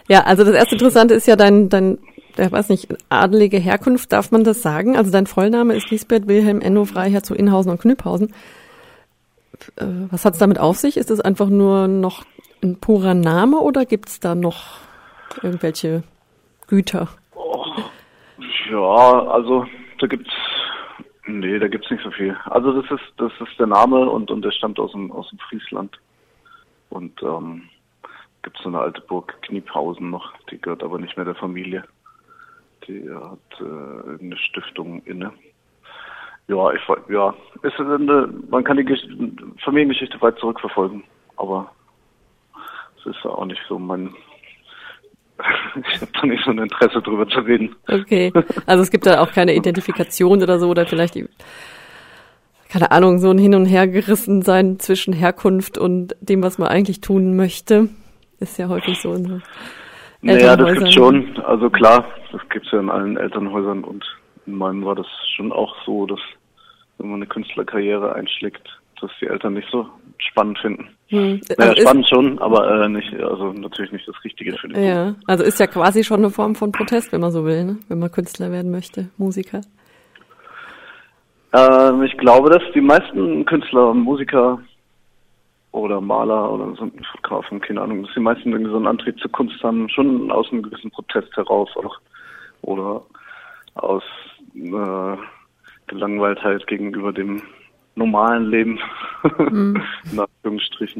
Ja, also das erste Interessante ist ja dein, ich weiß nicht, adelige Herkunft, darf man das sagen? Also dein Vollname ist Lisbeth Wilhelm Enno Freiherr zu Inhausen und Knüpphausen. Was hat's damit auf sich? Ist das einfach nur noch ein purer Name oder gibt's da noch irgendwelche Güter? Oh, ja, also da gibt's nicht so viel. Also das ist der Name und der stammt aus dem Friesland. Und gibt so eine alte Burg Kniphausen noch, die gehört aber nicht mehr der Familie. Die hat eine Stiftung inne. Ja, man kann die Familiengeschichte weit zurückverfolgen, aber es ist auch nicht so ich habe da nicht so ein Interesse drüber zu reden. Okay, also es gibt da auch keine Identifikation oder so, oder vielleicht, keine Ahnung, so ein Hin- und Hergerissensein zwischen Herkunft und dem, was man eigentlich tun möchte. Ist ja häufig so in so Naja, das gibt's schon. Also klar, das gibt's ja in allen Elternhäusern und in meinem war das schon auch so, dass wenn man eine Künstlerkarriere einschlägt, dass die Eltern nicht so spannend finden. Naja, spannend schon, aber natürlich nicht das Richtige für die. Ja, also ist ja quasi schon eine Form von Protest, wenn man so will, ne? Wenn man Künstler werden möchte, Musiker. Ich glaube, dass die meisten Künstler, Musiker oder Maler oder so Fotografen, keine Ahnung, dass die meisten irgendwie so einen Antrieb zur Kunst haben, schon aus einem gewissen Protest heraus auch oder aus Gelangweiltheit gegenüber dem normalen Leben, in Anführungsstrichen,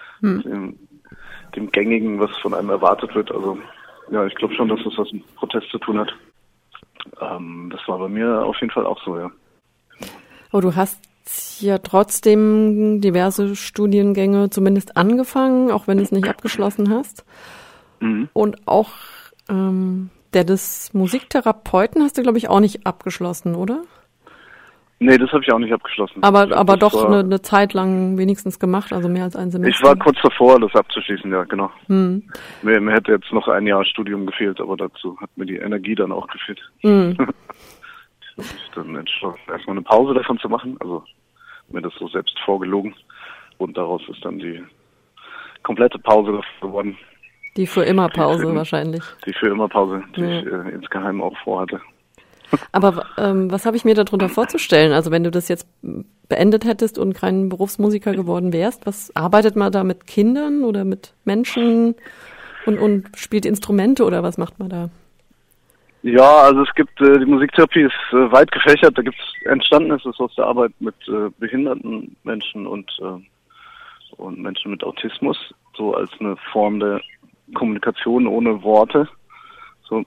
dem Gängigen, was von einem erwartet wird. Also ja, ich glaube schon, dass das was mit Protest zu tun hat. Das war bei mir auf jeden Fall auch so, ja. Oh, du hast ja trotzdem diverse Studiengänge zumindest angefangen, auch wenn du es nicht abgeschlossen hast. Mhm. Und auch der des Musiktherapeuten hast du, glaube ich, auch nicht abgeschlossen, oder? Nee, das habe ich auch nicht abgeschlossen. Aber doch eine Zeit lang wenigstens gemacht, also mehr als ein Semester. Ich war kurz davor, das abzuschließen, ja, genau. Mir hätte jetzt noch ein Jahr Studium gefehlt, aber dazu hat mir die Energie dann auch gefehlt. Ich habe mich dann entschlossen, erstmal eine Pause davon zu machen, also mir das so selbst vorgelogen. Und daraus ist dann die komplette Pause geworden. Die für immer Pause wahrscheinlich. Die für immer Pause, die ich insgeheim auch vorhatte. Aber was habe ich mir darunter vorzustellen? Also wenn du das jetzt beendet hättest und kein Berufsmusiker geworden wärst, was arbeitet man da mit Kindern oder mit Menschen und spielt Instrumente oder was macht man da? Ja, also es gibt, die Musiktherapie ist weit gefächert, entstanden ist es aus der Arbeit mit behinderten Menschen und Menschen mit Autismus, so als eine Form der Kommunikation ohne Worte. So,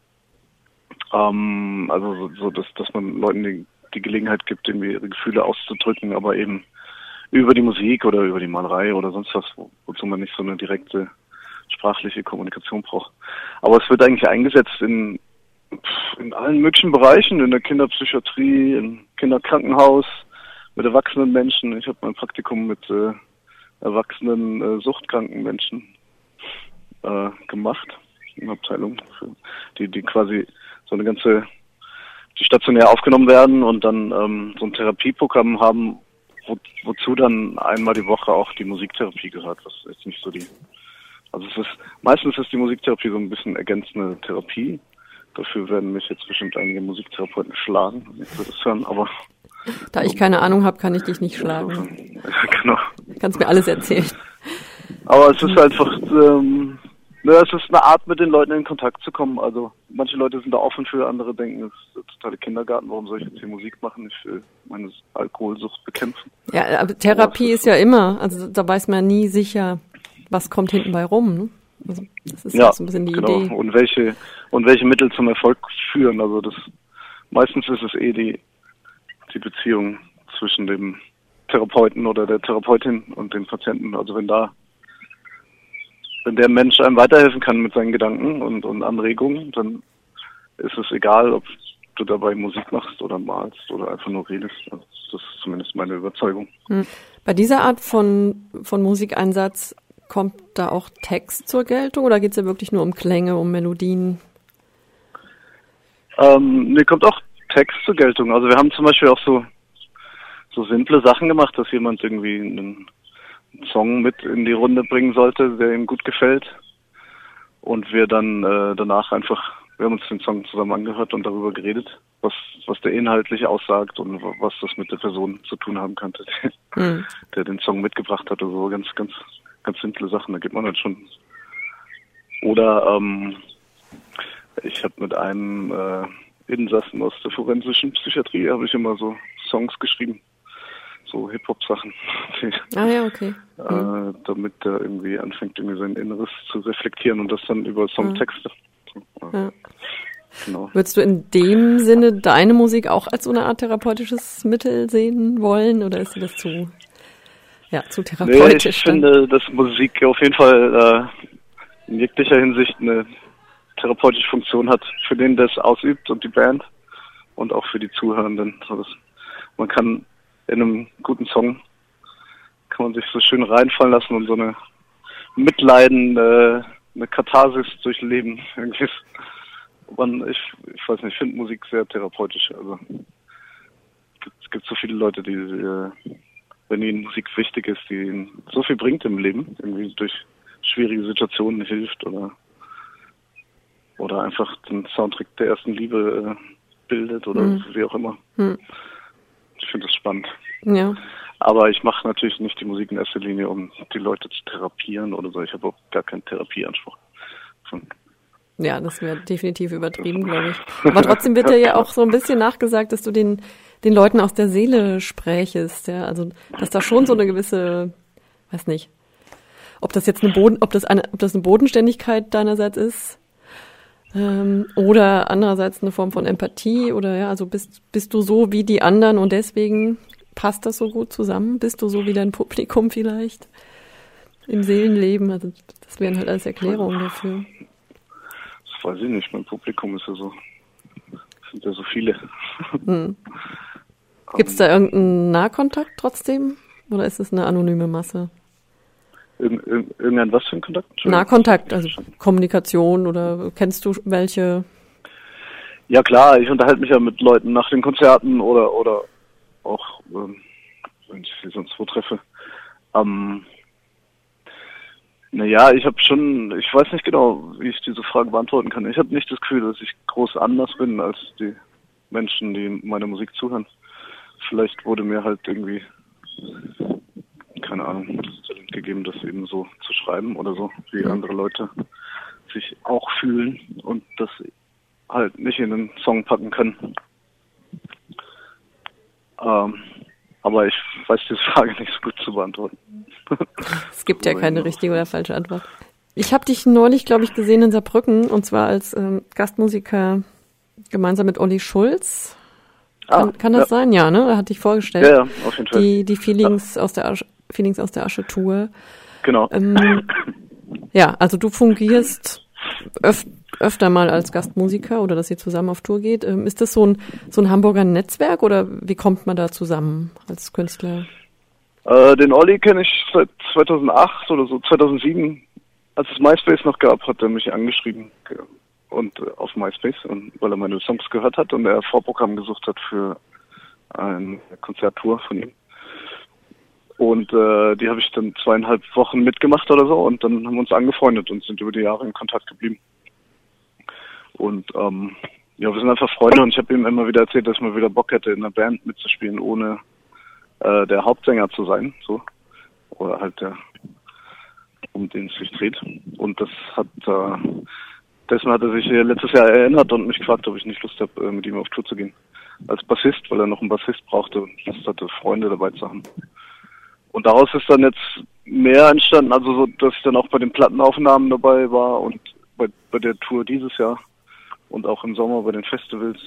dass man Leuten die Gelegenheit gibt, irgendwie ihre Gefühle auszudrücken, aber eben über die Musik oder über die Malerei oder sonst was, wozu man nicht so eine direkte sprachliche Kommunikation braucht. Aber es wird eigentlich eingesetzt in allen möglichen Bereichen, in der Kinderpsychiatrie, im Kinderkrankenhaus, mit erwachsenen Menschen. Ich habe mein Praktikum mit erwachsenen suchtkranken Menschen gemacht, in Abteilung, die quasi die stationär aufgenommen werden und dann so ein Therapieprogramm haben, wozu dann einmal die Woche auch die Musiktherapie gehört, was jetzt nicht so meistens ist die Musiktherapie so ein bisschen ergänzende Therapie. Dafür werden mich jetzt bestimmt einige Musiktherapeuten schlagen, wenn sie das hören, aber... Da ich keine Ahnung habe, kann ich dich nicht schlagen. Ja, genau. Du kannst mir alles erzählen. Aber es ist einfach, es ist eine Art, mit den Leuten in Kontakt zu kommen. Also manche Leute sind da offen für, andere denken, es ist der totale Kindergarten, warum soll ich jetzt hier Musik machen? Ich will meine Alkoholsucht bekämpfen. Ja, aber Therapie ist ja immer, also da weiß man nie sicher, was kommt hinten bei rum, ne? Also das ist ja so ein bisschen die Idee. Und welche Mittel zum Erfolg führen. Also meistens ist es die Beziehung zwischen dem Therapeuten oder der Therapeutin und dem Patienten. Also wenn der Mensch einem weiterhelfen kann mit seinen Gedanken und Anregungen, dann ist es egal, ob du dabei Musik machst oder malst oder einfach nur redest. Also das ist zumindest meine Überzeugung. Bei dieser Art von Musikeinsatz kommt da auch Text zur Geltung oder geht es ja wirklich nur um Klänge, um Melodien? Kommt auch Text zur Geltung. Also wir haben zum Beispiel auch so simple Sachen gemacht, dass jemand irgendwie einen Song mit in die Runde bringen sollte, der ihm gut gefällt. Und wir dann danach einfach, wir haben uns den Song zusammen angehört und darüber geredet, was der inhaltlich aussagt und was das mit der Person zu tun haben könnte, der den Song mitgebracht hat. Also ganz, ganz, ganz simple Sachen, da geht man halt schon. Oder ich habe mit einem Insassen aus der forensischen Psychiatrie, habe ich immer so Songs geschrieben, so Hip-Hop-Sachen, okay. damit er irgendwie anfängt, irgendwie sein Inneres zu reflektieren und das dann über Songtexte. Ja. Genau. Würdest du in dem Sinne deine Musik auch als so eine Art therapeutisches Mittel sehen wollen oder ist dir das zu therapeutisch? Nee, ich finde, dass Musik auf jeden Fall in jeglicher Hinsicht eine therapeutische Funktion hat, für den, der es ausübt und die Band und auch für die Zuhörenden. Also man kann in einem guten Song kann man sich so schön reinfallen lassen und so eine Mitleiden, eine Katharsis durchleben. Irgendwie ich weiß nicht, ich finde Musik sehr therapeutisch. Also es gibt so viele Leute, die, wenn ihnen Musik wichtig ist, die ihnen so viel bringt im Leben, irgendwie durch schwierige Situationen hilft oder einfach den Soundtrack der ersten Liebe bildet oder wie auch immer. Ich finde das spannend. Ja. Aber ich mache natürlich nicht die Musik in erster Linie, um die Leute zu therapieren oder so. Ich habe auch gar keinen Therapieanspruch. Ja, das wäre definitiv übertrieben, glaube ich. Aber trotzdem wird dir ja auch so ein bisschen nachgesagt, dass du den Leuten aus der Seele sprächest, ja. Also, dass da schon so eine gewisse, weiß nicht, ob das jetzt ob das eine Bodenständigkeit deinerseits ist, oder andererseits eine Form von Empathie oder ja, also bist du so wie die anderen und deswegen passt das so gut zusammen? Bist du so wie dein Publikum vielleicht im Seelenleben? Also, das wären halt alles Erklärungen dafür. Das weiß ich nicht, mein Publikum ist ja so, sind ja so viele. Gibt es da irgendeinen Nahkontakt trotzdem? Oder ist es eine anonyme Masse? Irgendein was für ein Kontakt? Nahkontakt, also Kommunikation oder kennst du welche? Ja klar, ich unterhalte mich ja mit Leuten nach den Konzerten oder auch, wenn ich sie sonst wo treffe. Naja, ich weiß nicht genau, wie ich diese Frage beantworten kann. Ich habe nicht das Gefühl, dass ich groß anders bin als die Menschen, die meiner Musik zuhören. Vielleicht wurde mir halt irgendwie, keine Ahnung, das Talent gegeben, das eben so zu schreiben oder so, wie andere Leute sich auch fühlen und das halt nicht in einen Song packen können. Aber ich weiß diese Frage nicht so gut zu beantworten. Es gibt ja keine richtige oder falsche Antwort. Ich habe dich neulich, glaube ich, gesehen in Saarbrücken und zwar als Gastmusiker gemeinsam mit Olli Schulz. Kann das sein? Ja, ne? Er hat dich vorgestellt. Ja, auf jeden Fall. Die Feelings aus der Asche Tour. Genau. Ja, also du fungierst öfter mal als Gastmusiker oder dass ihr zusammen auf Tour geht. Ist das so ein Hamburger Netzwerk oder wie kommt man da zusammen als Künstler? Den Olli kenne ich seit 2008 oder so, 2007, als es MySpace noch gab, hat er mich angeschrieben und auf MySpace, und weil er meine Songs gehört hat und er Vorprogramm gesucht hat für eine Konzerttour von ihm. Und die habe ich dann 2,5 Wochen mitgemacht oder so und dann haben wir uns angefreundet und sind über die Jahre in Kontakt geblieben. Und ja, wir sind einfach Freunde und ich habe ihm immer wieder erzählt, dass ich mal wieder Bock hätte, in einer Band mitzuspielen, ohne der Hauptsänger zu sein, so. Oder halt um den es sich dreht. Und das dessen hat er sich letztes Jahr erinnert und mich gefragt, ob ich nicht Lust habe, mit ihm auf Tour zu gehen. Als Bassist, weil er noch einen Bassist brauchte und Lust hatte, Freunde dabei zu haben. Und daraus ist dann jetzt mehr entstanden, also so, dass ich dann auch bei den Plattenaufnahmen dabei war und bei der Tour dieses Jahr und auch im Sommer bei den Festivals.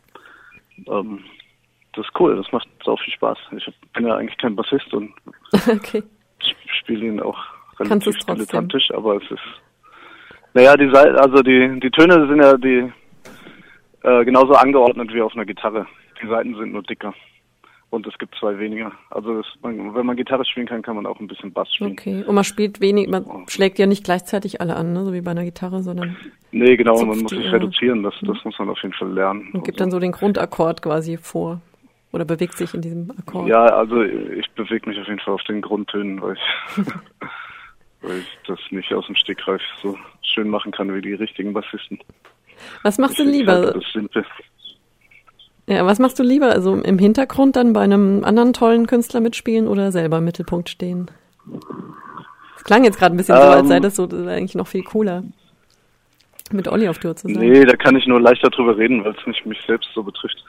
Das ist cool, das macht sau viel Spaß. Ich bin ja eigentlich kein Bassist und okay. Spiele ihn auch relativ dilettantisch, aber es ist, naja, die Töne sind ja genauso angeordnet wie auf einer Gitarre. Die Saiten sind nur dicker. Und es gibt 2 weniger. Also wenn man Gitarre spielen kann, kann man auch ein bisschen Bass spielen. Okay, und man schlägt ja nicht gleichzeitig alle an, ne? So wie bei einer Gitarre, sondern... Nee, genau, man muss sich reduzieren, das muss man auf jeden Fall lernen. Und gibt dann so den Grundakkord quasi vor. Oder bewegt sich in diesem Akkord. Ja, also ich bewege mich auf jeden Fall auf den Grundtönen, weil ich das nicht aus dem Stegreif so schön machen kann wie die richtigen Bassisten. Was machst du lieber? Halt das Simple. Ja, was machst du lieber? Also im Hintergrund dann bei einem anderen tollen Künstler mitspielen oder selber im Mittelpunkt stehen? Das klang jetzt gerade ein bisschen so, als sei das so eigentlich noch viel cooler, mit Olli auf Tour zu sein. Nee, da kann ich nur leichter drüber reden, weil es nicht mich selbst so betrifft.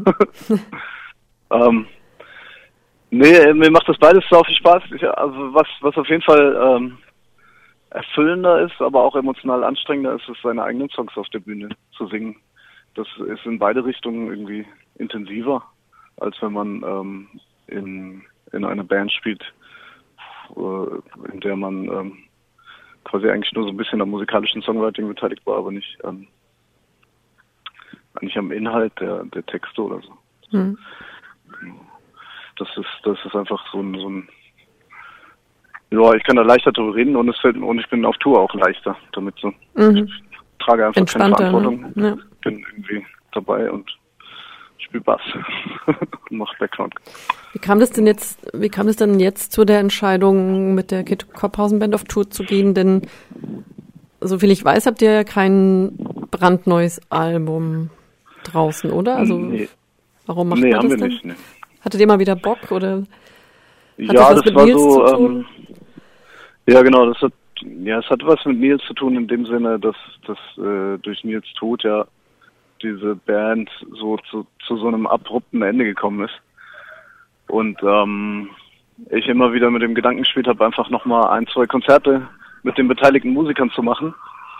Nee, mir macht das beides so viel Spaß. Also was auf jeden Fall erfüllender ist, aber auch emotional anstrengender ist, ist seine eigenen Songs auf der Bühne zu singen. Das ist in beide Richtungen irgendwie intensiver, als wenn man in einer Band spielt, in der man quasi eigentlich nur so ein bisschen am musikalischen Songwriting beteiligt war, aber nicht am Inhalt der Texte oder so. Mhm. Das ist einfach so ein ja, ich kann da leichter drüber reden und ich bin auf Tour auch leichter damit so. Ich trage einfach keine Verantwortung. Ne? Ja. Bin irgendwie dabei und spiele Bass und mache Background. Wie kam das denn jetzt zu der Entscheidung, mit der Kid Kopphausen Band auf Tour zu gehen? Denn soviel ich weiß, habt ihr ja kein brandneues Album draußen, oder? Also nee. Warum macht man das haben wir denn? nicht. Nee. Hattet ihr mal wieder Bock oder? Ja, das war so. Ja, genau. Es hat was mit Nils zu tun in dem Sinne, dass durch Nils Tod ja diese Band so zu so einem abrupten Ende gekommen ist. Und ich immer wieder mit dem Gedanken gespielt habe, einfach nochmal 1, 2 Konzerte mit den beteiligten Musikern zu machen.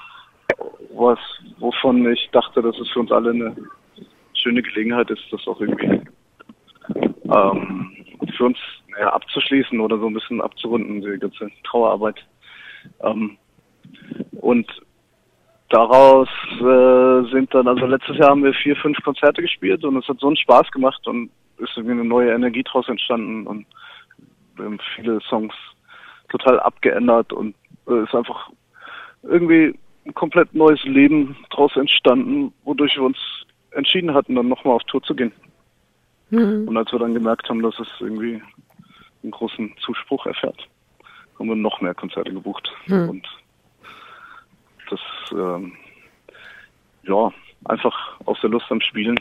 Wovon ich dachte, dass es für uns alle eine schöne Gelegenheit ist, das auch irgendwie für uns abzuschließen oder so ein bisschen abzurunden, die ganze Trauerarbeit. Und daraus sind dann, also letztes Jahr haben wir 4, 5 Konzerte gespielt und es hat so einen Spaß gemacht und ist irgendwie eine neue Energie draus entstanden und wir haben viele Songs total abgeändert und ist einfach irgendwie ein komplett neues Leben draus entstanden, wodurch wir uns entschieden hatten, dann nochmal auf Tour zu gehen. Mhm. Und als wir dann gemerkt haben, dass es irgendwie einen großen Zuspruch erfährt, haben wir noch mehr Konzerte gebucht. Mhm. Und das, einfach aus der Lust am Spielen,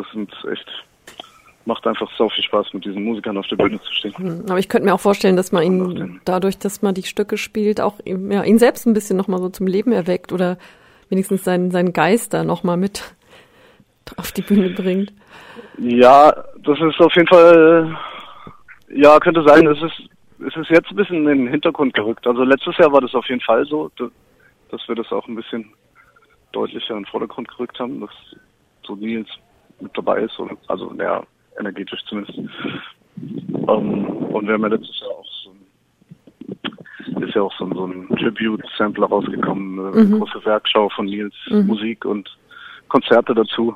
macht einfach so viel Spaß, mit diesen Musikern auf der Bühne zu stehen. Aber ich könnte mir auch vorstellen, dass man ihn dadurch, dass man die Stücke spielt, auch ihn selbst ein bisschen nochmal so zum Leben erweckt oder wenigstens seinen Geist da nochmal mit auf die Bühne bringt. Ja, das ist auf jeden Fall, könnte sein, es ist jetzt ein bisschen in den Hintergrund gerückt. Also letztes Jahr war das auf jeden Fall so, dass wir das auch ein bisschen deutlicher in den Vordergrund gerückt haben, dass so Nils mit dabei ist, also energetisch zumindest. Und wir haben ja letztes Jahr auch so ein Tribute-Sampler rausgekommen, eine große Werkschau von Nils Musik und Konzerte dazu.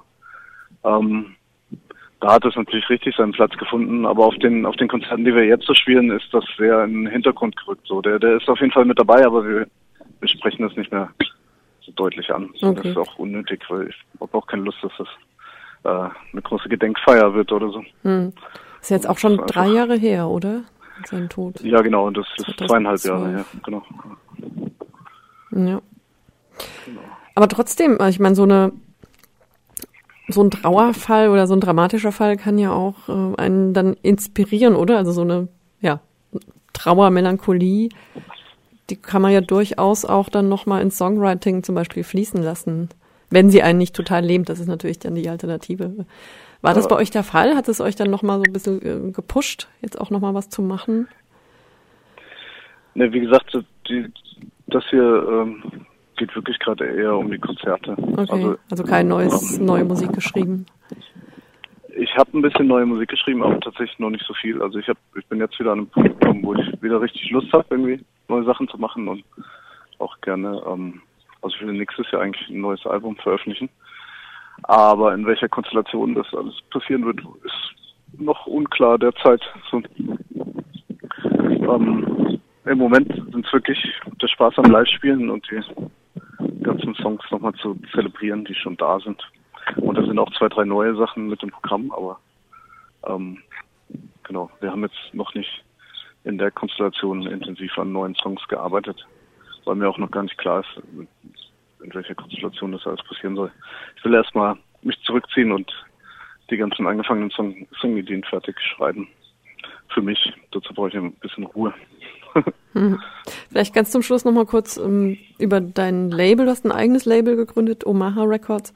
Da hat es natürlich richtig seinen Platz gefunden, aber auf den Konzerten, die wir jetzt so spielen, ist das sehr in den Hintergrund gerückt. So, der ist auf jeden Fall mit dabei, aber wir sprechen das nicht mehr so deutlich an. Okay. Das ist auch unnötig, weil ich habe auch keine Lust, dass das eine große Gedenkfeier wird oder so. Ist jetzt auch schon 3 Jahre her, oder? Sein Tod. Ja, genau, und das ist 2,5 Jahre her, genau. Ja. Genau. Aber trotzdem, ich meine, so ein Trauerfall oder so ein dramatischer Fall kann ja auch einen dann inspirieren, oder? Also so eine, Trauer, Melancholie, die kann man ja durchaus auch dann nochmal ins Songwriting zum Beispiel fließen lassen. Wenn sie einen nicht total lähmt, das ist natürlich dann die Alternative. War das bei euch der Fall? Hat es euch dann nochmal so ein bisschen gepusht, jetzt auch nochmal was zu machen? Ne, wie gesagt, das hier geht wirklich gerade eher um die Konzerte. Okay, also keine neue Musik geschrieben? Ich habe ein bisschen neue Musik geschrieben, aber tatsächlich noch nicht so viel. Also ich bin jetzt wieder an einem Punkt gekommen, wo ich wieder richtig Lust habe, irgendwie neue Sachen zu machen und auch gerne, also ich will nächstes Jahr eigentlich ein neues Album veröffentlichen. Aber in welcher Konstellation das alles passieren wird, ist noch unklar derzeit. So, im Moment sind es wirklich der Spaß am Live-Spielen und die ganzen Songs nochmal zu zelebrieren, die schon da sind. Und da sind auch 2, 3 neue Sachen mit dem Programm, aber genau, wir haben jetzt noch nicht in der Konstellation intensiv an neuen Songs gearbeitet, weil mir auch noch gar nicht klar ist, in welcher Konstellation das alles passieren soll. Ich will erstmal mich zurückziehen und die ganzen angefangenen Songideen fertig schreiben. Für mich. Dazu brauche ich ein bisschen Ruhe. Vielleicht ganz zum Schluss nochmal kurz über dein Label. Du hast ein eigenes Label gegründet, Omaha Records.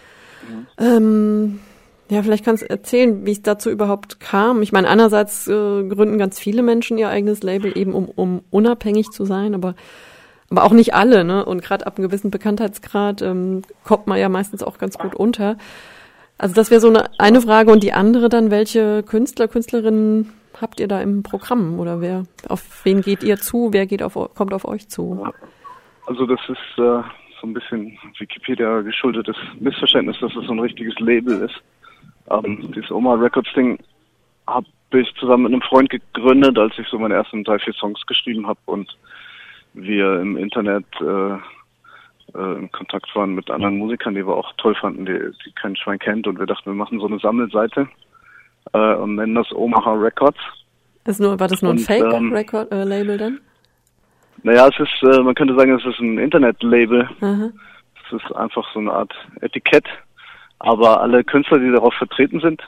Ja, vielleicht kannst du erzählen, wie es dazu überhaupt kam. Ich meine, einerseits gründen ganz viele Menschen ihr eigenes Label eben, um unabhängig zu sein, aber auch nicht alle, ne? Und gerade ab einem gewissen Bekanntheitsgrad kommt man ja meistens auch ganz gut unter. Also das wäre so eine Frage. Und die andere dann, welche Künstler, Künstlerinnen habt ihr da im Programm? Oder auf wen geht ihr zu? Wer kommt auf euch zu? Also das ist so ein bisschen Wikipedia geschuldetes Missverständnis, dass es so ein richtiges Label ist. Dieses Omaha Records Ding habe ich zusammen mit einem Freund gegründet, als ich so meine ersten 3-4 Songs geschrieben habe und wir im Internet in Kontakt waren mit anderen Musikern, die wir auch toll fanden, die kein Schwein kennt, und wir dachten, wir machen so eine Sammelseite und nennen das Omaha Records. War das nur ein Fake-Label dann? Naja, es ist, man könnte sagen, es ist ein Internet-Label. Es ist einfach so eine Art Etikett, aber alle Künstler, die darauf vertreten sind,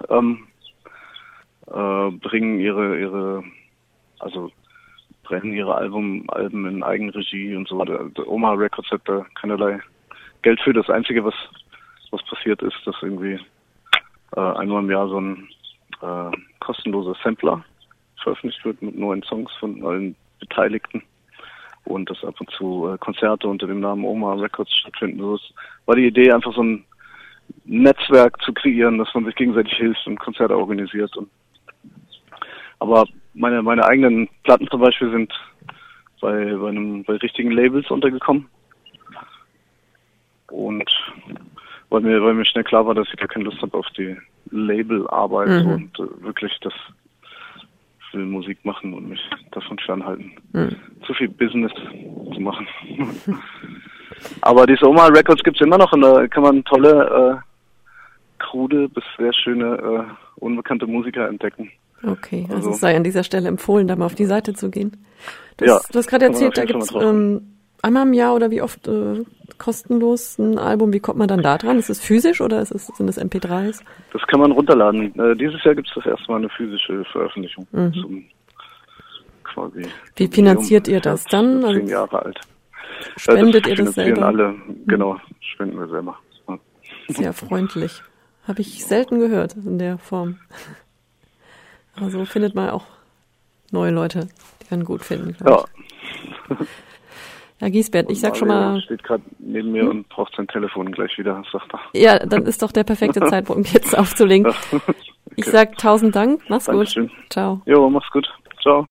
bringen brennen ihre Alben in Eigenregie und so weiter. Omaha Records hat da keinerlei Geld für. Das Einzige, was passiert ist, dass irgendwie einmal im Jahr so ein kostenloser Sampler veröffentlicht wird mit neuen Songs von allen Beteiligten und dass ab und zu Konzerte unter dem Namen Omaha Records stattfinden. So war die Idee, einfach so ein Netzwerk zu kreieren, dass man sich gegenseitig hilft und Konzerte organisiert. Aber meine eigenen Platten zum Beispiel sind bei richtigen Labels untergekommen. Und weil mir schnell klar war, dass ich gar keine Lust habe auf die Labelarbeit und wirklich das will Musik machen und mich davon fernhalten, zu viel Business zu machen. Aber diese Omaha Records gibt's immer noch, und da kann man tolle, krude bis sehr schöne, unbekannte Musiker entdecken. Okay, also es sei an dieser Stelle empfohlen, da mal auf die Seite zu gehen. Du hast gerade erzählt, da gibt's einmal im Jahr oder wie oft kostenlos ein Album. Wie kommt man dann da dran? Ist es physisch oder sind es MP3s? Das kann man runterladen. Dieses Jahr gibt es das erste Mal eine physische Veröffentlichung. Quasi. Wie finanziert ihr das dann? 10 Jahre alt. Spendet ihr das selber? Alle, genau, spenden wir selber. Ja. Sehr freundlich. Habe ich selten gehört in der Form. Aber so findet man auch neue Leute, die einen gut finden, glaube ich. Ja, Giesbert, ich sag schon mal... steht gerade neben mir und braucht sein Telefon gleich wieder, sagt er. Ja, dann ist doch der perfekte Zeitpunkt, jetzt aufzulegen. Okay. Ich sag 1000 Dank, mach's Dankeschön. Gut. Ciao. Jo, mach's gut. Ciao.